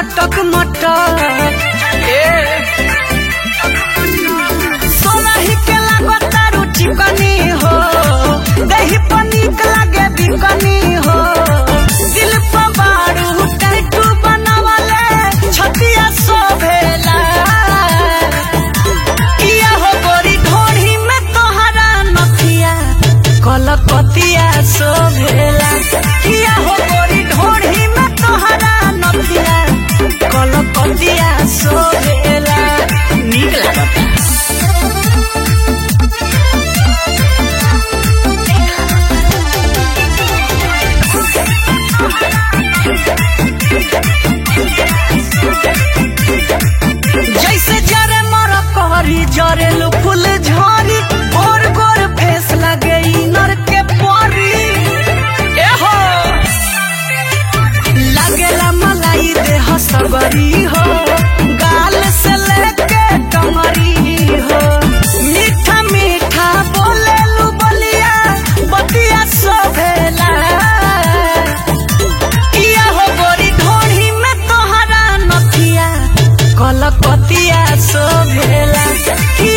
मटक मटक सोलही के लागता रुचि कनी हो दही पनीक लागे बिकनी हो दिल पर बारू टैटू बनावले छतिया शोभेला किया हो गोरी ढोढ़ी में तोहरा नथिया कलकतिया शोभेला किया हो गोरी ढोढ़ी में तोहरा नथिया कलकतिया शोभेला नीक लागता। जैसे जरे मर कहरी जरेलू फूल झरी गोर गोर फेस लगे नर के परी एहो लगेला मलाई देह सबरी हो गाल से लेके कमरी हो मीठा मीठा बोलेलू बलिया बतिया शोभेला किया हो गोरी ढोढ़ी में तोहरा नथिया कलकतिया शोभेला।